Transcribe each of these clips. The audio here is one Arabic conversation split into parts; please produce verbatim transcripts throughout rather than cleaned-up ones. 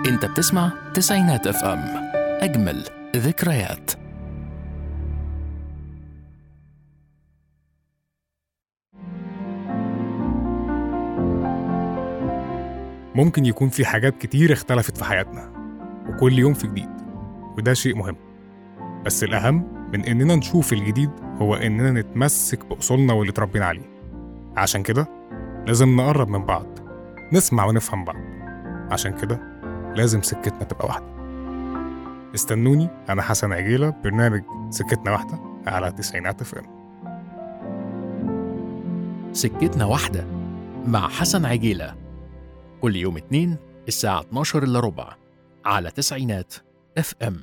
انت بتسمع تسعينات اف ام، اجمل ذكريات. ممكن يكون في حاجات كتير اختلفت في حياتنا، وكل يوم في جديد، وده شيء مهم. بس الأهم من إننا نشوف الجديد هو إننا نتمسك بأصولنا واللي اتربينا عليه. عشان كده لازم نقرب من بعض، نسمع ونفهم بعض. عشان كده لازم سكتنا تبقى واحدة. استنوني، أنا حسن عجيلة، برنامج سكتنا واحدة على تسعينات اف ام. سكتنا واحدة مع حسن عجيلة، كل يوم اتنين الساعة اتناشر إلا ربع على تسعينات اف ام.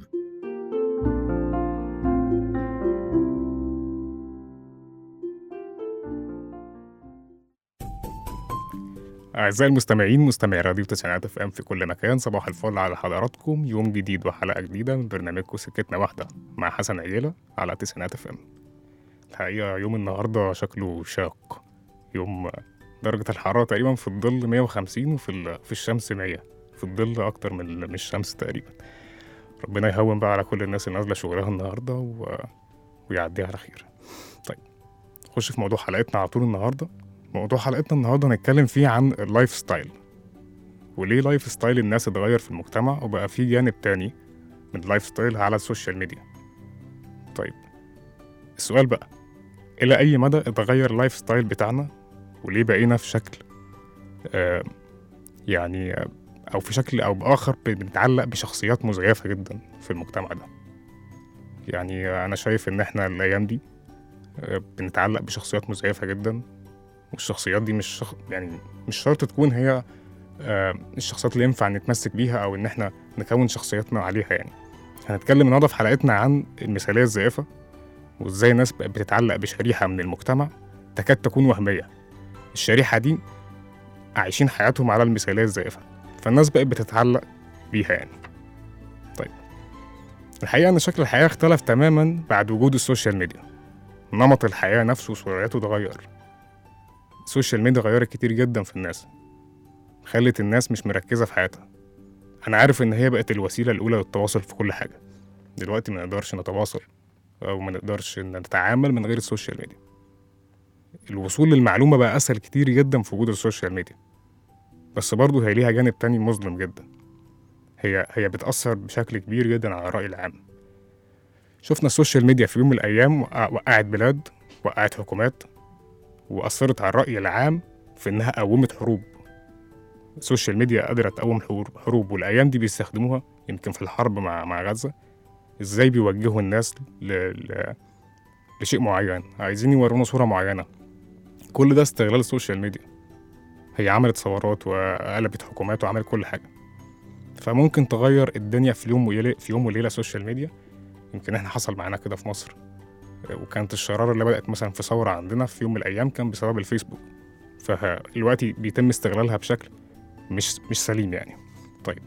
أعزائي المستمعين، مستمعي راديو تسعينات اف ام في كل مكان، صباح الفل على حضراتكم. يوم جديد وحلقة جديدة من برنامجكم سكتنا واحدة مع حسن عجيلة على تسعينات اف ام. الحقيقة يوم النهاردة شكله شاق. يوم درجة الحرارة تقريبا في الظل مية وخمسين، وفي في الشمس مية، في الظل أكتر من من الشمس تقريبا. ربنا يهون بقى على كل الناس اللي نازلة شغلها النهاردة و... ويعديها على خير. طيب، نخش في موضوع حلقتنا على طول. النهاردة موضوع حلقتنا النهاردة هنتكلم فيه عن اللايف ستايل، وليه لايف ستايل الناس اتغير في المجتمع وبقى فيه جانب تاني من اللايف ستايل على السوشيال ميديا. طيب، السؤال بقى، إلى أي مدى اتغير اللايف ستايل بتاعنا، وليه بقينا في شكل آه يعني آه أو في شكل أو بآخر بنتعلق بشخصيات مزيفة جدا في المجتمع ده. يعني آه أنا شايف إن إحنا الأيام دي آه بنتعلق بشخصيات مزيفة جدا، والشخصيات دي مش شخ... يعني مش شرط تكون هي آه الشخصيات اللي ينفع نتمسك بيها أو إن إحنا نكون شخصياتنا عليها. يعني هنتكلم النهارده في حلقتنا عن المثالية الزائفة، وإزاي الناس بقت بتتعلق بشريحة من المجتمع تكاد تكون وهمية. الشريحة دي عايشين حياتهم على المثالية الزائفة، فالناس بقت بتتعلق بيها يعني. طيب، الحقيقة أن شكل الحياة اختلف تماما بعد وجود السوشيال ميديا. نمط الحياة نفسه وسرعته اتغير. السوشيال ميديا غيرت كتير جدا في الناس، خلت الناس مش مركزة في حياتها. أنا عارف إن هي بقت الوسيلة الأولى للتواصل في كل حاجة. دلوقتي ما نقدرش نتواصل أو ما نقدرش نتعامل من غير السوشيال ميديا. الوصول للمعلومة بقى أسهل كتير جدا في وجود السوشيال ميديا، بس برضه هي ليها جانب تاني مظلم جدا. هي هي بتأثر بشكل كبير جدا على الرأي العام. شفنا السوشيال ميديا في يوم من الأيام وقعت بلاد، وقعت حكومات، وأثرت على الرأي العام في إنها قومت حروب. السوشيال ميديا قدرت تقوم حروب، والأيام دي بيستخدموها يمكن في الحرب مع مع غزة. إزاي بيوجهوا الناس ل... ل... لشيء معين، عايزين يورونا صورة معينة. كل ده استغلال السوشيال ميديا. هي عملت ثورات وقلبت حكومات وعملت كل حاجة. فممكن تغير الدنيا في يوم وليلة في يوم وليلة السوشيال ميديا. يمكن احنا حصل معانا كده في مصر، وكانت الشرارة اللي بدأت مثلا في ثورة عندنا في يوم من الأيام كان بسبب الفيسبوك. فالوقت بيتم استغلالها بشكل مش مش سليم يعني. طيب،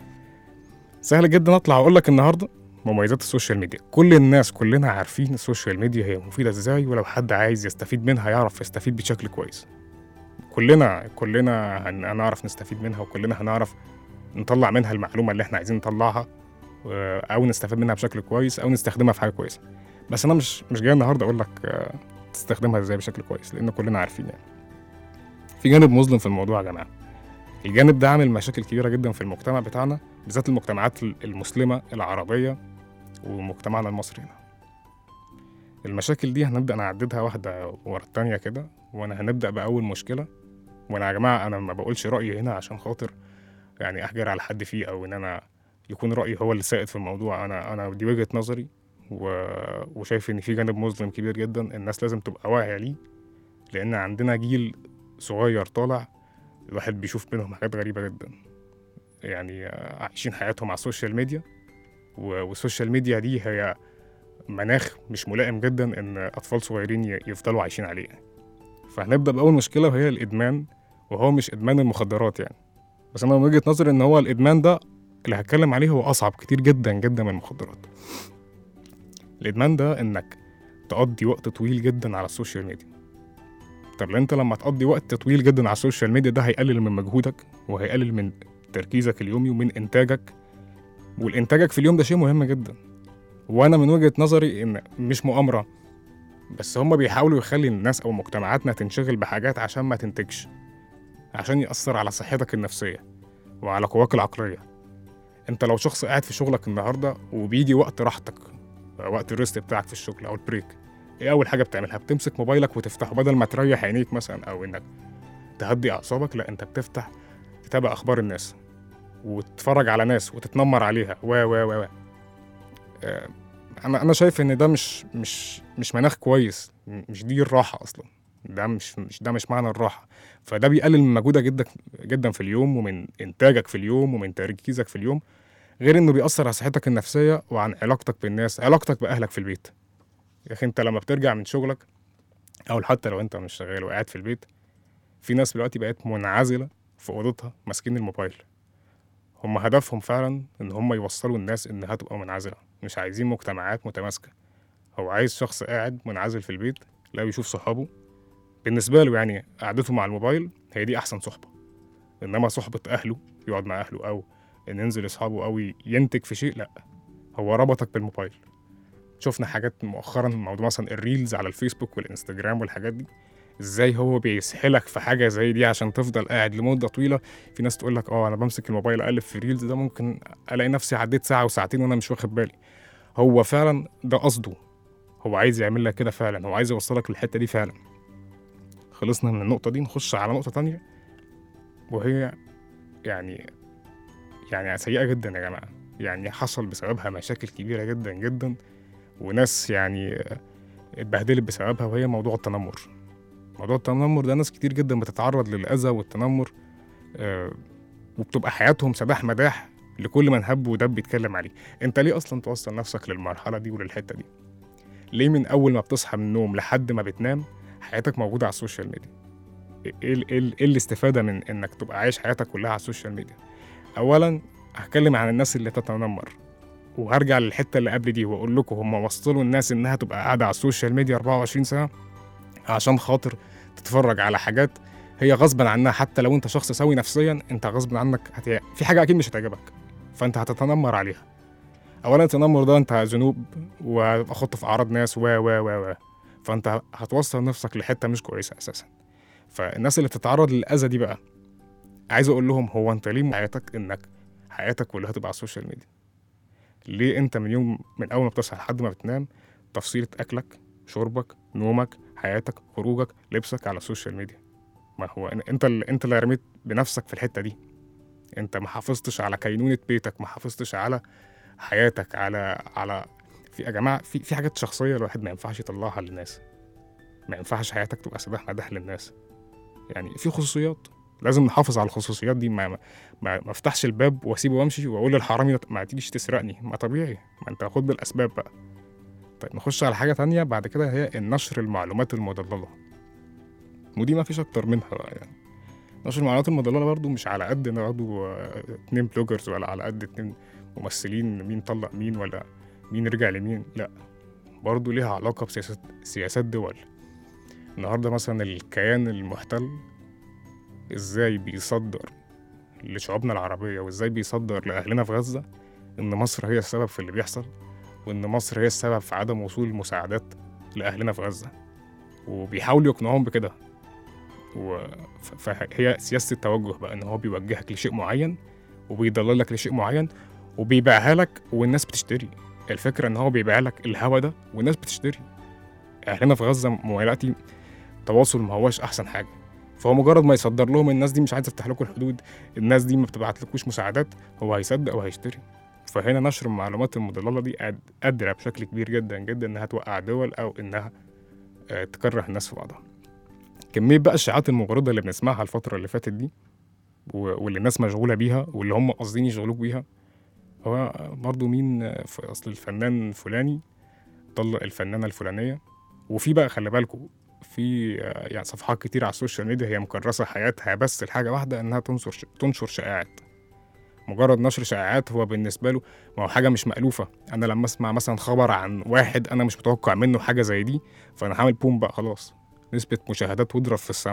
سهل جدا أطلع أقول لك النهاردة مميزات السوشيال ميديا. كل الناس كلنا عارفين السوشيال ميديا هي مفيدة ازاي، ولو حد عايز يستفيد منها يعرف يستفيد بشكل كويس. كلنا كلنا هنعرف نستفيد منها، وكلنا هنعرف نطلع منها المعلومة اللي احنا عايزين نطلعها، أو نستفيد منها بشكل كويس، أو نستخدمها في حاجة كويسة. بس أنا مش مش جاي النهاردة أقول لك تستخدمها ازاي بشكل كويس، لأن كلنا عارفين يعني. في جانب مظلم في الموضوع يا جماعة. الجانب ده عامل مشاكل كبيرة جدا في المجتمع بتاعنا، بالذات المجتمعات المسلمة العربية ومجتمعنا المصري هنا. المشاكل دي هنبدأ نعددها واحدة ورا التانية كده، وأنا هنبدأ بأول مشكلة. وأنا يا جماعة أنا ما بقولش رأيي هنا عشان خاطر يعني أحجر على حد فيه، أو إن أنا يكون رأيي هو اللي سائد في الموضوع. أنا أنا دي وجهة نظري، و... وشايف إن في جانب مظلم كبير جدا الناس لازم تبقى واعية ليه، لأن عندنا جيل صغير طالع، الواحد بيشوف منهم حاجات غريبة جدا. يعني عايشين حياتهم على السوشيال ميديا، والسوشيال ميديا دي هي مناخ مش ملائم جدا ان اطفال صغيرين يفضلوا عايشين عليه. فهنبدا باول مشكله، وهي الادمان. وهو مش ادمان المخدرات يعني، بس انا من وجهه نظري ان هو الادمان ده اللي هتكلم عليه هو اصعب كتير جدا جدا من المخدرات. الادمان ده انك تقضي وقت طويل جدا على السوشيال ميديا. طب انت لما تقضي وقت طويل جدا على السوشيال ميديا، ده هيقلل من مجهودك، وهيقلل من تركيزك اليومي ومن إنتاجك. والإنتاجك في اليوم ده شيء مهم جدا. وأنا من وجهة نظري إن مش مؤامرة، بس هما بيحاولوا يخلي الناس أو مجتمعاتنا تنشغل بحاجات عشان ما تنتجش، عشان يأثر على صحتك النفسية وعلى قواك العقلية. أنت لو شخص قاعد في شغلك النهاردة وبيجي وقت راحتك، وقت الريست بتاعك في الشغل أو البريك، إيه أول حاجة بتعملها؟ بتمسك موبايلك وتفتحه بدل ما تريح عينيك مثلا أو إنك تهدي أعصابك. لا، أنت بتفتح تتابع أخبار الناس وتتفرج على ناس وتتنمر عليها و و و آه، أنا أنا شايف إن ده مش مش مش مناخ كويس، مش دي الراحة أصلا. ده مش مش ده مش معنى الراحة. فده بيقلل من مجهودك جدا جدا في اليوم، ومن إنتاجك في اليوم، ومن تركيزك في اليوم، غير إنه بيأثر على صحتك النفسية وعن علاقتك بالناس، علاقتك بأهلك في البيت. يا أخي أنت لما بترجع من شغلك، أو حتى لو أنت مش شغال وقاعد في البيت، في ناس دلوقتي بقت منعزلة في أوضتها ماسكين الموبايل. هم هدفهم فعلا إن هم يوصلوا الناس إنها تبقى منعزلة، مش عايزين مجتمعات متماسكة. هو عايز شخص قاعد منعزل في البيت، لا بيشوف صحابه، بالنسبة له يعني قعدته مع الموبايل هي دي أحسن صحبة. إنما صحبة أهله، يقعد مع أهله أو إن ينزل أصحابه أو ينتج في شيء، لأ، هو ربطك بالموبايل. شفنا حاجات مؤخرا، موضوع مثلا الريلز على الفيسبوك والإنستجرام والحاجات دي، ازاي هو بيسحلك في حاجه زي دي عشان تفضل قاعد لمده طويله. في ناس تقول لك اه انا بمسك الموبايل اقلب في ريلز، ده ممكن الاقي نفسي عديت ساعه وساعتين وانا مش واخد بالي. هو فعلا ده قصده، هو عايز يعمل لك كده فعلا، هو عايز يوصلك للحته دي فعلا. خلصنا من النقطه دي، نخش على نقطه تانية، وهي يعني يعني سيئه جدا يا جماعه. يعني حصل بسببها مشاكل كبيره جدا جدا، وناس يعني اتبهدلت بسببها، وهي موضوع التنمر. موضوع التنمر ده ناس كتير جدا بتتعرض للأذى والتنمر، آه وبتبقى حياتهم سداح مداح لكل من هب ودب بيتكلم عليه. انت ليه اصلا توصل نفسك للمرحلة دي وللحتة دي؟ ليه من اول ما بتصحى من النوم لحد ما بتنام حياتك موجودة على السوشيال ميديا؟ ايه ال- ايه ال- ايه الاستفادة من انك تبقى عايش حياتك كلها على السوشيال ميديا؟ اولا هتكلم عن الناس اللي تتنمر، وهرجع للحتة اللي قبل دي واقول لكم هم وصلوا الناس انها تبقى قاعدة على السوشيال ميديا أربعة وعشرين ساعة عشان خاطر تتفرج على حاجات هي غصبا عنها. حتى لو انت شخص سوي نفسيا، انت غصبا عنك هت... في حاجه اكيد مش هتعجبك، فانت هتتنمر عليها. اولا التنمر ده انت ذنوب، وخط في اعراض ناس و و و و فانت هتوصل نفسك لحته مش كويسه اساسا. فالناس اللي بتتعرض للاذى دي بقى، عايز اقول لهم هو انت ليه حياتك انك حياتك كلها تبقى على السوشيال ميديا؟ ليه انت من يوم من اول ما بتصحى لحد ما بتنام تفصيلة اكلك، شربك، نومك، حياتك، خروجك، لبسك على السوشيال ميديا؟ ما هو انت اللي انت اللي رميت بنفسك في الحته دي. انت ما حافظتش على كينونه بيتك، ما حافظتش على حياتك، على على في يا جماعه في في حاجات شخصيه الواحد ما ينفعش يطلعها للناس. ما ينفعش حياتك تبقى سداح مداح للناس. يعني في خصوصيات لازم نحافظ على الخصوصيات دي. ما ما ما ما افتحش الباب واسيبه وامشي واقول للحرامي ما تيجيش تسرقني. ما طبيعي، ما انت خد بالاسباب بقى. طيب نخش على حاجه تانية بعد كده، هي النشر المعلومات المضلله، ودي ما فيش اكتر منها بقى. يعني نشر المعلومات المضلله برضو مش على قد ان برضو آه، اتنين بلوجرز، ولا على قد اتنين ممثلين مين طلق مين ولا مين رجع لمين، لا، برضو ليها علاقه بسياسات سياسات دول. النهارده مثلا الكيان المحتل ازاي بيصدر لشعوبنا العربيه، وازاي بيصدر لاهلنا في غزه ان مصر هي السبب في اللي بيحصل، وان مصر هي السبب في عدم وصول المساعدات لاهلنا في غزه، وبيحاولوا يقنعوهم بكده. و... ف- فهي سياسة التوجه بقى، ان هو بيوجهك لشيء معين وبيضللك لشيء معين وبيبيعها لك والناس بتشتري. الفكرة ان هو بيبيع لك الهوا ده والناس بتشتري. اهلنا في غزة موالاتي تواصل ما هواش احسن حاجة، فهو مجرد ما يصدر لهم الناس دي مش عايزة تفتح لكم الحدود، الناس دي ما بتبعت لكوش مساعدات، هو هيصدق وهيشتري. فهنا نشر المعلومات المضللة دي قاد- قادرة بشكل كبير جدا جدا انها توقع دول او انها آه، تكره الناس في بعضها. كمية بقى الشائعات المغرضة اللي بنسمعها الفترة اللي فاتت دي، و- واللي الناس مشغولة بيها واللي هم قاصدين يشغلوك بيها، هو برضو مين آه، في أصل الفنان الفلاني طلق الفنانة الفلانية. وفي بقى خلي بالكوا في آه، يعني صفحات كتير على السوشيال ميديا هي مكرسة حياتها بس الحاجة واحدة، إنها تنشر تنشر شائعات. مجرد نشر شائعات هو بالنسبة له ما هو حاجة مش مألوفة. أنا لما أسمع مثلا خبر عن واحد أنا مش متوقع منه حاجة زي دي، فأنا هعمل بوم بقى خلاص، نسبة مشاهدات واضرب في السماء،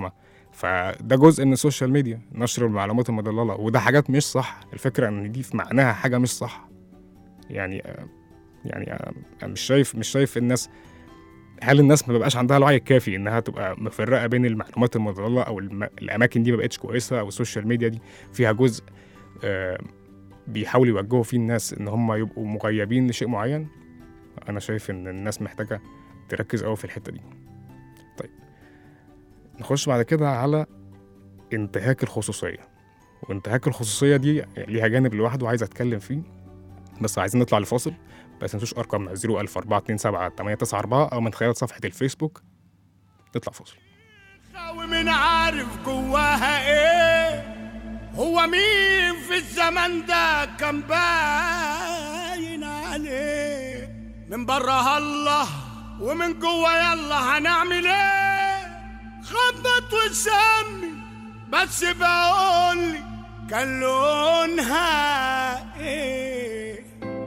فده جزء من السوشيال ميديا، نشر المعلومات المضللة، وده حاجات مش صح. الفكرة ان دي في معناها حاجة مش صح. يعني يعني مش شايف مش شايف الناس، هل الناس ما بقاش عندها الوعي الكافي انها تبقى مفرقة بين المعلومات المضللة، او الم... الاماكن دي ما بقتش كويسة، او السوشيال ميديا دي فيها جزء آه بيحاولوا يوجهوا فيه الناس ان هم يبقوا مغيبين لشيء معين؟ انا شايف ان الناس محتاجة تركز قوي في الحتة دي. طيب نخش بعد كده على انتهاك الخصوصية. وانتهاك الخصوصية دي ليها جانب لوحده وعايز اتكلم فيه، بس عايزين نطلع لفاصل. بس متنسوش ارقامنا صفر ألف أربعة اتنين سبعة تمانية تسعة أربعة او من خلال صفحة الفيسبوك. نطلع فاصل. ومن عارف جواها ايه، هو مين في الزمن ده كان باين عليه، من بره الله ومن جوا يلا هنعمل ايه، خبط وسمي بس بقولي كان لونها ايه.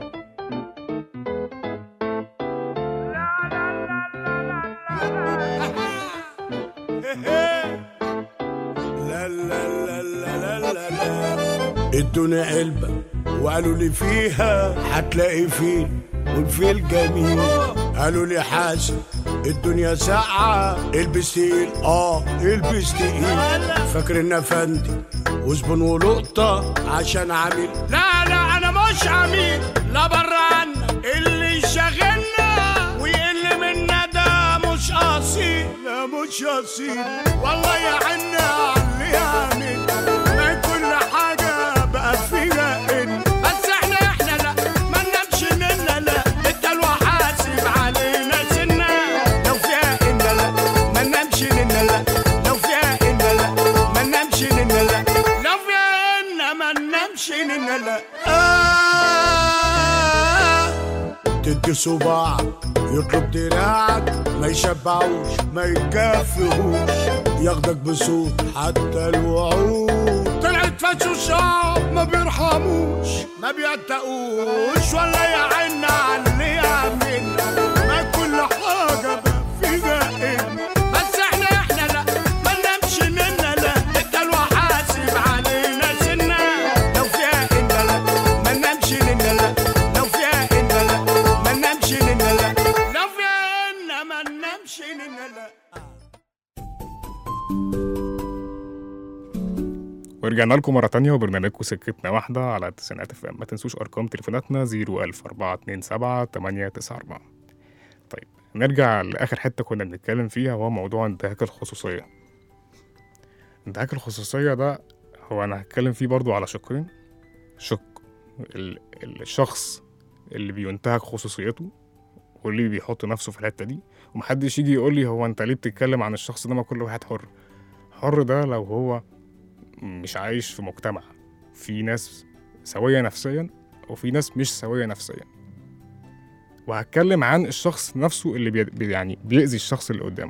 لا لا لا لا لا لا ادوني علبة وقالوا لي فيها هتلاقي فيل والفيل جميل، قالوا لي حاسب الدنيا ساقعة البس تقيل، اه البس تقيل، فاكر ان افندي وزبون ولقطة عشان عميل، لا لا انا مش عميل، لا بره عنا اللي شاغلنا ويقل منا ده مش اصيل، لا مش اصيل والله يا عنا علي يعمل، ما كل حاجة بقى فيها ان، بس احنا احنا لا ما ننامش منا، لا انت الوحاسب علينا سنة، لو فيها ان لا ما ننامش منا، لا لو فيها ان لا ما ننامش منا، لا لو فيها ان ما ننامش منا، لا آه تدي صباعك يطلب دراعك ما يشبعوش ما يكفيهوش، ياخدك بصوت حتى الوعود طلعت فاتش الشعب ما بيرحموش ما بيتقوش، ولا يا عنا على اللي يعملنا، ما كل حاجة بقى فيها إن، بس احنا احنا لا ما ننامش منا، لا انت الوحاسب علينا سنة، لو فيها إن لا ما ننامش منا، لا لو فيها إن لا ما ننامش منا، لا لو فيها إن ما ننامش منا، لا. ورجعنا لكم مرة تانية وبرنامجكم سكتنا واحدة على تسعينات اف ام. ما تنسوش أرقام تليفوناتنا صفر ألف أربعة اتنين سبعة تمانية تسعة أربعة. طيب نرجع لآخر حتة كنا بنتكلم فيها، وهو موضوع انتهاك الخصوصية. انتهاك الخصوصية ده هو أنا هتكلم فيه برضو على شقين. شق ال- الشخص اللي بينتهك خصوصيته واللي بيحط نفسه في الحتة دي، ومحدش يجي يقول لي هو انت ليه بتتكلم عن الشخص ده، ما كل واحد حر. حر ده لو هو مش عايش في مجتمع في ناس سوية نفسيا وفي ناس مش سوية نفسيا. وهتكلم عن الشخص نفسه اللي بي يعني بيأذي الشخص اللي قدامه.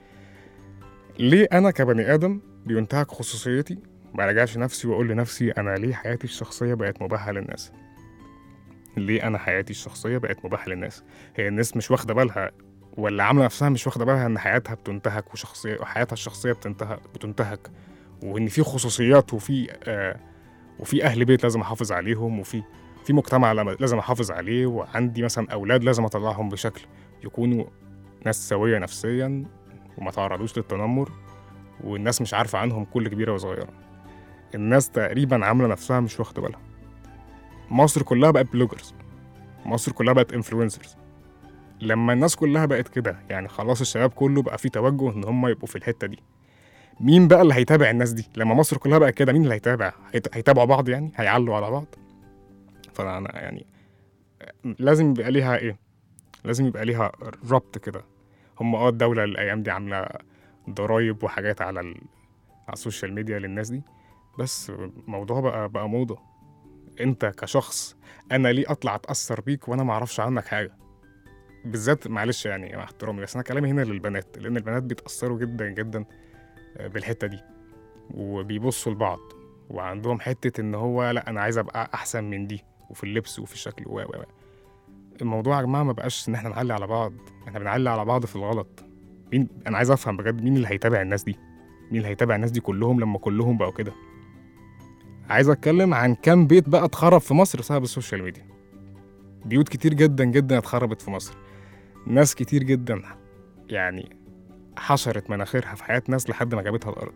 ليه أنا كبني آدم بينتهك خصوصيتي ما راجعش نفسي وأقول لنفسي أنا ليه حياتي الشخصية بقت مباحة للناس؟ ليه أنا حياتي الشخصية بقت مباحة للناس؟ هي الناس مش واخدة بالها ولا عاملة نفسها مش واخدة بالها إن حياتها بتنتهك وشخصية وحياتها الشخصية بتنتهك بتنتهك وإن في خصوصيات وفي آه وفي أهل بيت لازم أحافظ عليهم، وفي في مجتمع لازم أحافظ عليه، وعندي مثلا أولاد لازم أطلعهم بشكل يكونوا ناس سوية نفسيا وما تعرضوش للتنمر، والناس مش عارفة عنهم كل كبيرة وصغيرة. الناس تقريبا عاملة نفسها مش واخدة بالها. مصر كلها بقت بلوجرز، مصر كلها بقت انفلونسرز. لما الناس كلها بقت كده يعني خلاص الشباب كله بقى فيه توجه إن هم يبقوا في الحتة دي. مين بقى اللي هيتابع الناس دي؟ لما مصر كلها بقى كده مين اللي هيتابع؟ هيت... هيتابعوا بعض يعني؟ هيعلوا على بعض؟ فأنا يعني لازم يبقى ليها إيه؟ لازم يبقى ليها ربط كده. هم اه الدولة الأيام دي عاملة ضرايب وحاجات على ال... على السوشيال ميديا للناس دي، بس الموضوع بقى بقى موضة. أنت كشخص أنا ليه أطلع أتأثر بيك وأنا معرفش عنك حاجة؟ بالذات معلش يعني مع احترامي، بس أنا كلامي هنا للبنات، لأن البنات بيتأثروا جدا جدا بالحتة دي وبيبصوا لبعض وعندهم حتة إن هو لأ أنا عايز أبقى أحسن من دي، وفي اللبس وفي الشكل و و الموضوع يا جماعة ما بقاش إن إحنا نعلي على بعض، إحنا بنعلي على بعض في الغلط. مين أنا عايز أفهم بجد مين اللي هيتابع الناس دي؟ مين اللي هيتابع الناس دي كلهم لما كلهم بقوا كده؟ عايز اتكلم عن كام بيت بقى اتخرب في مصر بسبب السوشيال ميديا. بيوت كتير جدا جدا اتخربت في مصر، ناس كتير جدا يعني حشرت مناخيرها في حياة ناس لحد ما جابتها الأرض،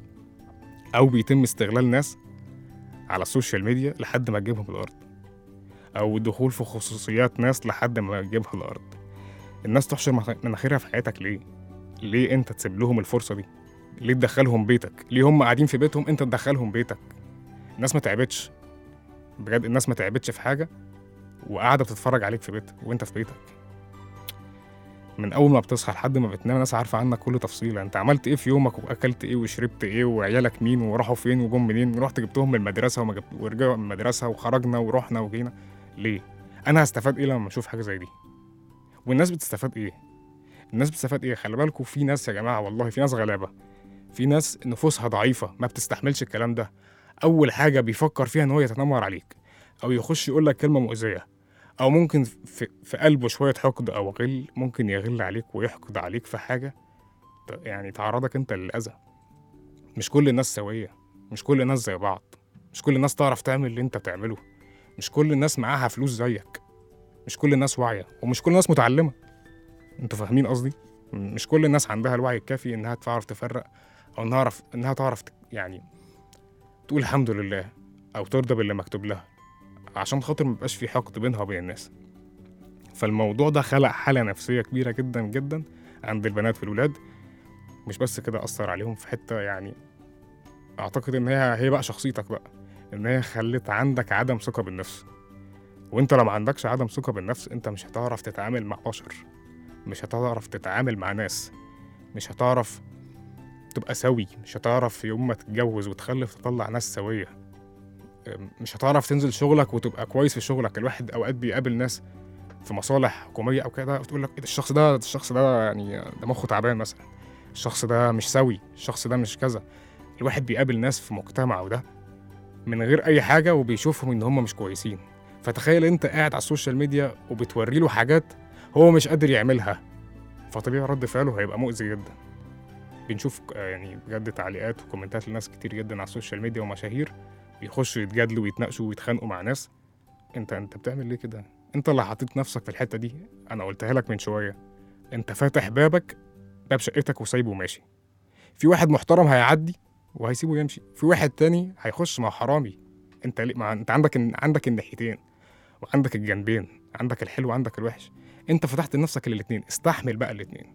أو بيتم استغلال ناس على السوشيال ميديا لحد ما تجيبهم الأرض، أو الدخول في خصوصيات ناس لحد ما تجيبها الأرض. الناس تحشر مناخيرها في حياتك ليه؟ ليه أنت تسيب لهم الفرصة دي؟ ليه تدخلهم بيتك؟ ليه هم قاعدين في بيتهم أنت تدخلهم بيتك؟ الناس ما تعبتش بجد، الناس ما تعبتش في حاجة وقاعدة بتتفرج عليك في بيتك وأنت في بيتك. من أول ما بتصحى لحد ما بتنام ناس عارفة عنك كل تفصيلة، أنت عملت إيه في يومك وأكلت إيه وشربت إيه وعيالك مين وراحوا فين وجم منين، ورحت جبتهم من المدرسة وما جبت ورجعوا من المدرسة وخرجنا ورحنا وجينا. ليه؟ أنا هستفاد إيه لما أشوف حاجة زي دي؟ والناس بتستفاد إيه؟ الناس بتستفاد إيه؟ خلي بالكوا في ناس يا جماعة، والله في ناس غلابة، في ناس نفوسها ضعيفة ما بتستحملش الكلام ده. أول حاجة بيفكر فيها إن هو يتنمر عليك أو يخش يقول لك كلمة مؤذية، أو ممكن في, في قلبه شوية حقد أو غل، ممكن يغل عليك ويحقد عليك في حاجة يعني تعرضك أنت للأذى. مش كل الناس سوية، مش كل الناس زي بعض، مش كل الناس تعرف تعمل اللي أنت بتعمله، مش كل الناس معاها فلوس زيك، مش كل الناس واعية، ومش كل الناس متعلمة. أنتوا فاهمين قصدي؟ مش كل الناس عندها الوعي الكافي إنها تعرف تفرق، أو إنها تعرف إنها تعرف يعني تقول الحمد لله أو ترضى باللي مكتوب لها، عشان خاطر مبقاش في حقد بينها وبين الناس. فالموضوع ده خلق حالة نفسية كبيرة جدا جدا عند البنات والولاد. مش بس كده، أثر عليهم في حتة يعني أعتقد إن هي هي بقى شخصيتك بقى، إن هي خلت عندك عدم ثقة بالنفس. وإنت لو ما عندكش عدم ثقة بالنفس أنت مش هتعرف تتعامل مع بشر، مش هتعرف تتعامل مع ناس، مش هتعرف تبقى سوي، مش هتعرف يوم ما تتجوز وتخلف تطلع ناس سوية، مش هتعرف تنزل شغلك وتبقى كويس في شغلك. الواحد أوقات بيقابل ناس في مصالح حكومية أو كده وتقول لك إيه الشخص ده الشخص ده يعني ده مخه تعبان مثلا، الشخص ده مش سوي، الشخص ده مش كذا. الواحد بيقابل ناس في مجتمع وده من غير أي حاجة وبيشوفهم إن هم مش كويسين. فتخيل أنت قاعد على السوشيال ميديا وبتوري له حاجات هو مش قادر يعملها، فطبيعي رد فعله هيبقى مؤذي جدا. بنشوف يعني بجد تعليقات وكومنتات لناس كتير جدا على السوشيال ميديا ومشاهير بيخشوا يتجادلوا ويتناقشوا ويتخانقوا مع ناس. انت انت بتعمل ليه كده؟ انت اللي حطيت نفسك في الحتة دي. انا قلتها لك من شوية، انت فاتح بابك باب شقتك وسايبه وماشي. في واحد محترم هيعدي وهيسيبه يمشي، في واحد تاني هيخش مع حرامي. انت ليه؟ مع انت عندك عندك الناحيتين وعندك الجنبين، عندك الحلو وعندك الوحش. انت فتحت لنفسك الاتنين، استحمل بقى الاتنين.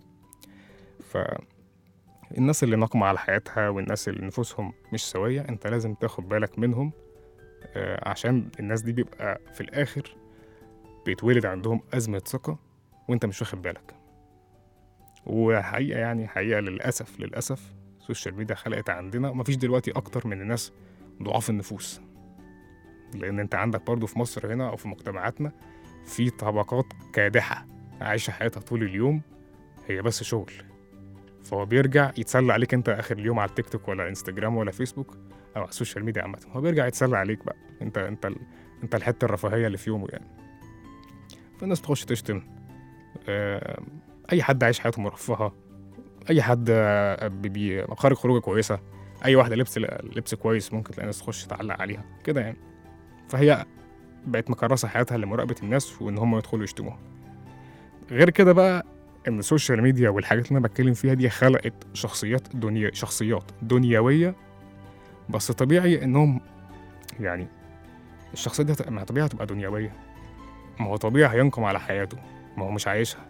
ف الناس اللي ناقمة على حياتها والناس اللي نفوسهم مش سوية انت لازم تاخد بالك منهم، آه عشان الناس دي بيبقى في الآخر بيتولد عندهم أزمة ثقة وانت مش واخد بالك. وحقيقة يعني حقيقة للأسف للأسف السوشيال ميديا خلقت عندنا ومفيش دلوقتي أكتر من الناس ضعاف النفوس. لأن انت عندك برضو في مصر هنا أو في مجتمعاتنا في طبقات كادحة عايشة حياتها طول اليوم هي بس شغل، فهو بيرجع يتسلى عليك انت اخر اليوم على التيك توك ولا انستجرام ولا فيسبوك او على السوشيال ميديا عامه. هو بيرجع يتسلى عليك بقى، انت انت ال... انت الحته الرفاهيه اللي في يومه يعني. فالناس تخش تشتم آه... اي حد عايش حياته مرفهه، اي حد آه... بي... خارج خروجه كويسه، اي واحده لبس لبس كويس ممكن تلاقي ناس تخش تعلق عليها كده يعني. فهي بقت مكرسه حياتها لمراقبه الناس وان هم يدخلوا يشتموها. غير كده بقى ان السوشيال ميديا والحاجات اللي انا بتكلم فيها دي خلقت شخصيات دنيا شخصيات دنيويه، بس طبيعي انهم يعني الشخصيات دي ما طبيعي تبقى دنيويه، ما هو طبيعي هينقم على حياته، ما هو مش عايشها.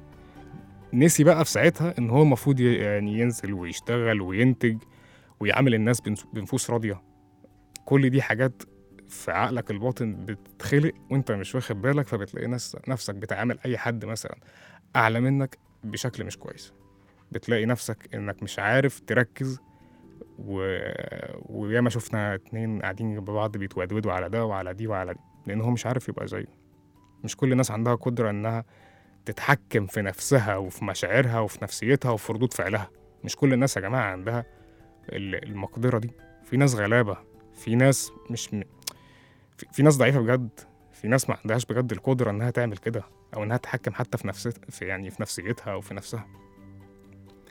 نسي بقى في ساعتها ان هو المفروض يعني ينزل ويشتغل وينتج ويعامل الناس بنفوس راضيه. كل دي حاجات في عقلك الباطن بتخلق وانت مش واخد بالك، فبتلاقي ناس نفسك بتعامل اي حد مثلا اعلى منك بشكل مش كويس. بتلاقي نفسك انك مش عارف تركز و... وياما شفنا اتنين قاعدين جنب بعض بيتودودوا على ده وعلى دي وعلى دي لان هو مش عارف يبقى زيه. مش كل الناس عندها قدرة انها تتحكم في نفسها وفي مشاعرها وفي نفسيتها وفي ردود فعلها. مش كل الناس يا جماعة عندها المقدرة دي. في ناس غلابة، في ناس مش م... في... في ناس ضعيفة بجد، في ناس ما عندهاش بجد القدرة انها تعمل كده او انها تتحكم حتى في نفس في يعني في نفسيتها او في نفسها.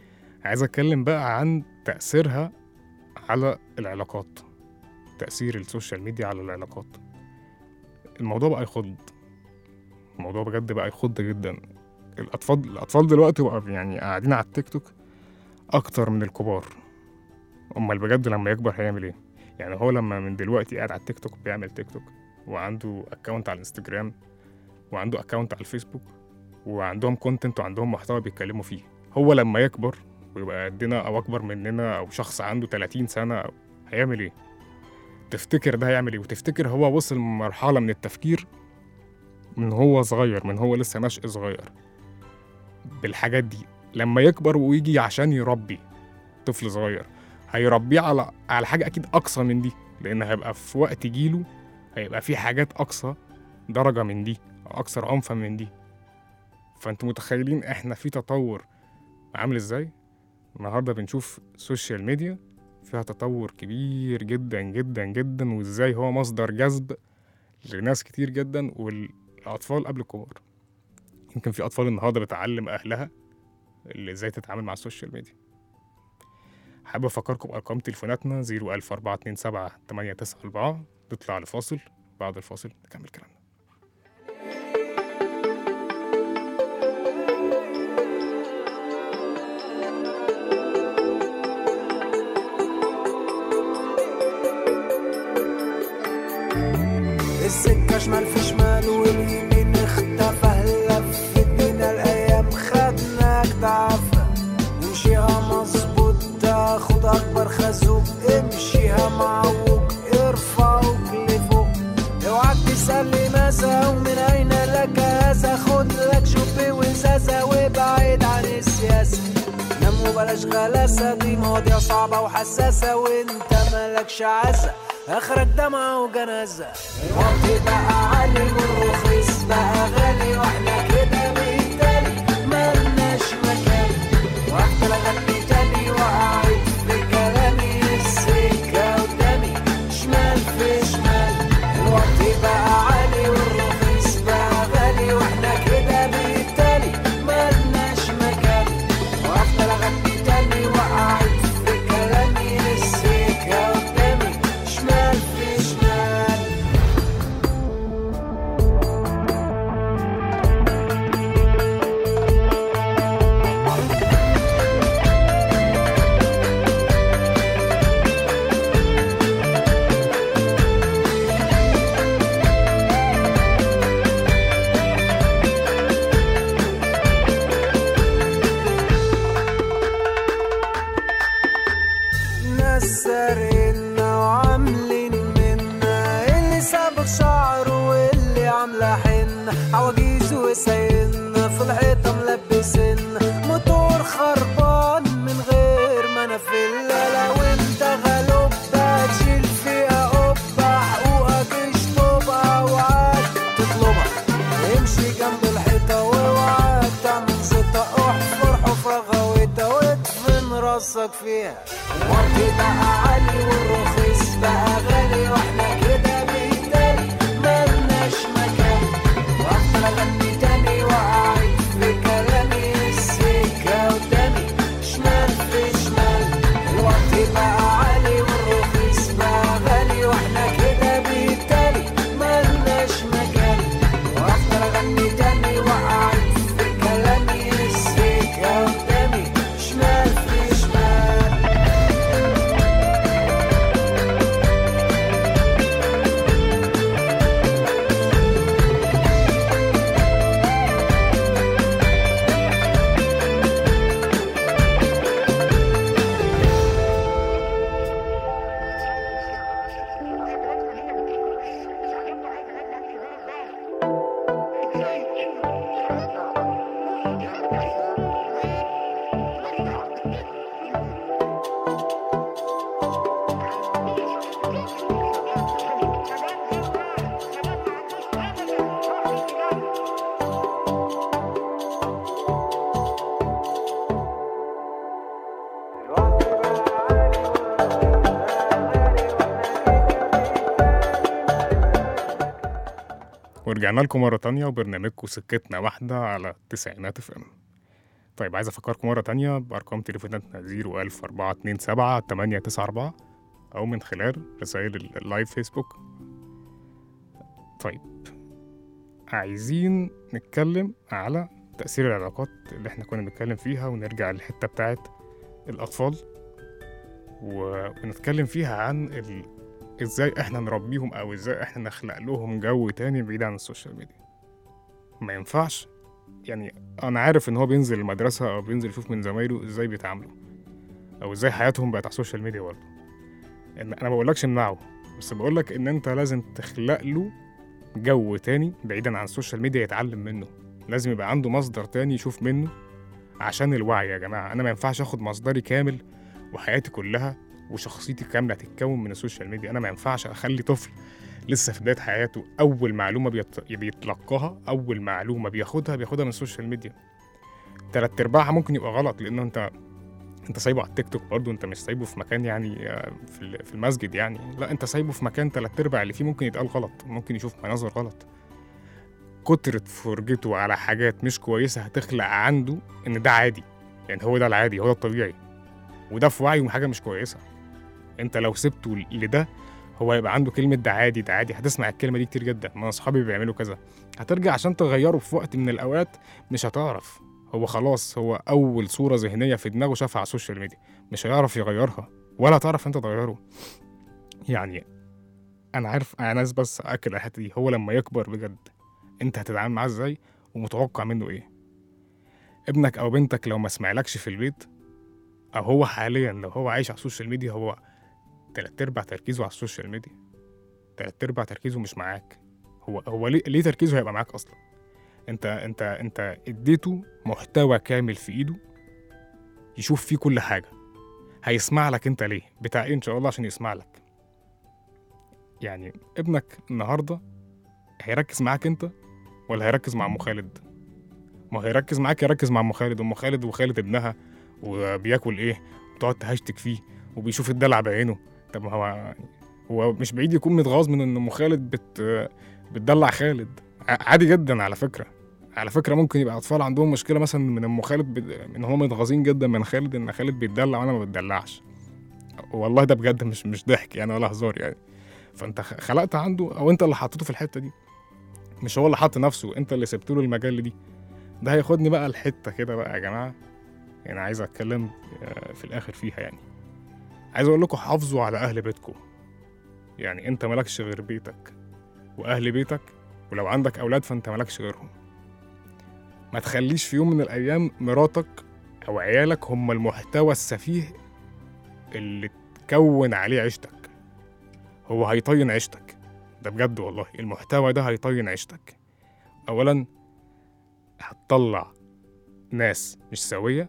عايز أتكلم بقى عن تأثيرها على العلاقات، تأثير السوشيال ميديا على العلاقات. الموضوع بقى يخض، الموضوع بجد بقى يخض جدا. الأطفال الأطفال دلوقتي بقى يعني قاعدين على التيك توك أكتر من الكبار. أمال بجد لما يكبر هيعمل إيه؟ يعني هو لما من دلوقتي قاعد على التيك توك بيعمل تيك توك، وعنده أكاونت على الانستجرام، وعنده أكاونت على الفيسبوك، وعندهم كونتنت وعندهم محتوى بيتكلموا فيه، هو لما يكبر ويبقى قدنا أو أكبر مننا أو شخص عنده تلاتين سنة أو هيعمل إيه؟ تفتكر ده هيعمل إيه؟ وتفتكر هو وصل لمرحلة من التفكير من هو صغير، من هو لسه نشء صغير بالحاجات دي، لما يكبر ويجي عشان يربي طفل صغير هيربيه على على حاجة أكيد أقصى من دي، لأن هيبقى في وقت جيله هيبقى في حاجات أقصى درجة من دي، أكثر عنفا من دي. فأنتوا متخيلين إحنا في تطور عامل إزاي؟ النهاردة بنشوف السوشيال ميديا فيها تطور كبير جدا جدا جدا، وإزاي هو مصدر جذب لناس كتير جدا، والأطفال قبل الكبار. يمكن في أطفال النهاردة بتعلم أهلها اللي إزاي تتعامل مع السوشيال ميديا. حابب أفكركم بأرقام تليفوناتنا زيرو ألف أربعة اتنين سبعة تمانية تسعة أربعة. نطلع لفاصل، بعد الفاصل نكمل كلامنا. السكة شمال في شمال واليمين اختفى، هلف الدنيا الأيام خدناك تعافى، نمشيها مظبوط تاخد أكبر خازوق، امشيها معوج ارفعوك لفوق، اوعك تسألني ماذا ومن أين لك هذا، خد لك شوبي وزازة وابعد عن السياسة، نام وبلاش غلاسة، دي مواضيع صعبة وحساسة وانت مالكش عزة، اخرك دمعة وجنازة. الوقت بقى عالي والرخيص بقى غالي، واحنا كده بالتالي ملناش مكان، واحدة لغني تاني وقعت في كلامي، السكة قدامي شمال في شمال. الوقت بقى عالي والرخيص بقى غالي، واحنا كده بالتالي ملناش مكان، واحدة لغني تاني وقعت في كلامي، السكة قدامي شمال في شمال. ناس سارقنا وعاملين منا، اللي سابق شعره واللي عامله حنة، عواجيز وسايقنا في الحيطة ملبسنا، موتور خربان من غير ما انا في الليلة، وانت غلوبة تشيل فيها قبة، حقوقك اشطبها وعاد تطلبها، امشي جنب الحيطة واوعى تعمل زيطة، احفر حفرة غويطة وادفن راسك فيها. الوقت بقى عالي والرخيص بقى غالي، واحنا كده بالتالي ملناش مكان، واحنا غني تاني وقعت في كلامي، السكة قدامي شمال في شمال. الوقت بقى عالي والرخيص بقى غالي، واحنا كده بالتالي ملناش مكان، واحنا غني تاني وقعت في كلامي، السكة قدامي شمال في شمال. ورجعنا لكم مرة تانية وبرنامجكم سكتنا واحدة على التسعينات اف ام. طيب عايز أفكركم مرة تانية بأرقام تليفوناتنا زيرو ألف أربعة اتنين سبعة تمانية تسعة أربعة أو من خلال رسائل ال- اللايف فيسبوك. طيب عايزين نتكلم على تأثير العلاقات اللي احنا كنا بنتكلم فيها، ونرجع للحتة بتاعت الأطفال و- ونتكلم فيها عن ال... ازاي احنا نربيهم او ازاي احنا نخلق لهم جو تاني بعيد عن السوشيال ميديا. ما ينفعش يعني، انا عارف ان هو بينزل المدرسة او بينزل يشوف من زمايله ازاي بيتعاملوا او ازاي حياتهم بقت على السوشيال ميديا برضه. إن- انا ما بقولكش امنعه، بس بقولك ان انت لازم تخلق له جو تاني بعيدا عن السوشيال ميديا يتعلم منه. لازم يبقى عنده مصدر تاني يشوف منه عشان الوعي. يا جماعة أنا ما ينفعش أخد مصدري كامل وحياتي كلها وشخصيتي كاملة تتكون من السوشيال ميديا. أنا ما ينفعش أخلي طفل لسه في بداية حياته أول معلومة بيت... بيتلقاها، أول معلومة بياخدها بياخدها من السوشيال ميديا. تلات أرباعها ممكن يبقى غلط، لأنه أنت أنت سايبه على التيك توك برضه، أنت مش سايبه في مكان يعني آه، في ال- في المسجد يعني، لا أنت سايبه في مكان تلات أرباع اللي فيه ممكن يتقال غلط، ممكن يشوف مناظر غلط. كترة فرجته على حاجات مش كويسة هتخلق عنده إن ده عادي، يعني هو ده العادي، هو ده الطبيعي، وده في وعيه حاجة مش كويسة. أنت لو سبته لده هو هيبقى عنده كلمة ده عادي ده عادي، هتسمع الكلمة دي كتير جدا، ما أصحابي بيعملوا كذا، هترجع عشان تغيره في وقت من الأوقات مش هتعرف. هو خلاص هو أول صورة ذهنية في دماغه شافها على السوشيال ميديا، مش هيعرف يغيرها ولا هتعرف أنت تغيره. يعني أنا عارف أنا ناس، بس أكد على الحتة دي، هو لما يكبر بجد أنت هتتعامل معاه إزاي ومتوقع منه إيه. ابنك أو بنتك لو ما سمعلكش في البيت، أو هو حاليا لو هو عايش على السوشيال ميديا، هو تلات أرباع تركيزه على السوشيال ميديا، تلات أرباع تركيزه مش معاك. هو هو ليه, ليه تركيزه هيبقى معاك أصلا؟ أنت أنت أنت اديته محتوى كامل في إيده يشوف فيه كل حاجة. هيسمع لك أنت ليه؟ بتاع إيه إن شاء الله عشان يسمع لك؟ يعني ابنك النهاردة هيركز معاك أنت ولا هيركز مع أم خالد؟ ما هيركز معاك، يركز مع أم خالد، أم خالد وخالد ابنها وبياكل إيه وتقعد تهشتك فيه وبيشوف الدلع بعينه. طب ما هو هو مش بعيد يكون متغاظ من ان ام خالد بت بتدلع خالد، ع- عادي جدا. على فكره على فكره ممكن يبقى اطفال عندهم مشكله مثلا من ام خالد بد... ان هم متغاظين جدا من خالد ان خالد بيتدلع وانا ما بتدلعش. والله ده بجد مش مش ضحك يعني ولا هزار يعني. فانت خ- خلقت عنده، او انت اللي حطيته في الحته دي، مش هو اللي حط نفسه، انت اللي سبت له المجال دي. ده هياخدني بقى الحته كده بقى يا جماعه، يعني عايز اتكلم آه، في الاخر فيها. يعني عايز اقول لكم حافظوا على اهل بيتكم. يعني انت مالكش غير بيتك واهل بيتك، ولو عندك اولاد فانت مالكش غيرهم. ما تخليش في يوم من الايام مراتك او عيالك هم المحتوى السفيه اللي تكون عليه عيشتك. هو هيطين عيشتك، ده بجد والله. المحتوى ده هيطين عيشتك. اولا هتطلع ناس مش سوية،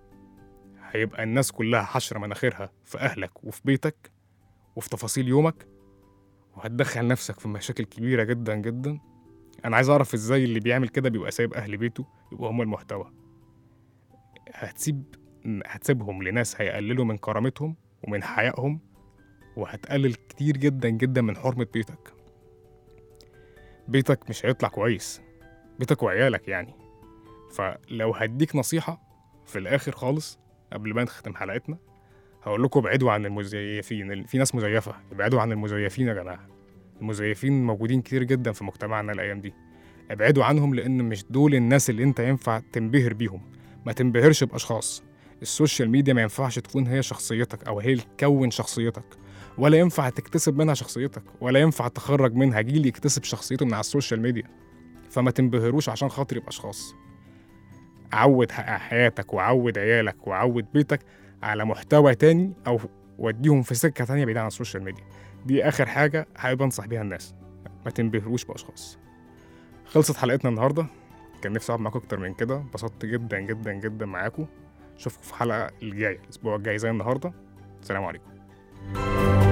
هيبقى الناس كلها حشرة مناخيرها في اهلك وفي بيتك وفي تفاصيل يومك، وهتدخل نفسك في مشاكل كبيرة جدا جدا. أنا عايز أعرف إزاي اللي بيعمل كده بيبقى سايب أهل بيته يبقوا هم المحتوى. هتسيب هتسيبهم لناس هيقللوا من كرامتهم ومن حيائهم، وهتقلل كتير جدا جدا من حرمة بيتك. بيتك مش هيطلع كويس، بيتك وعيالك يعني. فلو هديك نصيحة في الآخر خالص قبل ما نختم حلقتنا، هقول لكم ابعدوا عن المزيفين. في ناس مزيفة، ابعدوا عن المزيفين يا جماعة. المزيفين موجودين كتير جدا في مجتمعنا الأيام دي، ابعدوا عنهم، لأن مش دول الناس اللي انت ينفع تنبهر بيهم. ما تنبهرش بأشخاص. السوشيال ميديا ما ينفعش تكون هي شخصيتك أو هي اللي تكون شخصيتك، ولا ينفع تكتسب منها شخصيتك، ولا ينفع تخرج منها جيل يكتسب شخصيته من على السوشيال ميديا. فما تنبهروش عشان خاطر بأشخاص. عود حياتك وعود عيالك وعود بيتك على محتوى تاني، أو وديهم في سكة تانية بعيد عن السوشيال ميديا. دي آخر حاجة حابب أنصح بيها الناس، ما تنبهروش بأشخاص. خلصت حلقتنا النهاردة، كان نفسي أقعد معاكم أكتر من كده، انبسطت جدا جدا جدا معاكم. أشوفكم في الحلقة الجاية الأسبوع الجاي زي النهاردة. السلام عليكم.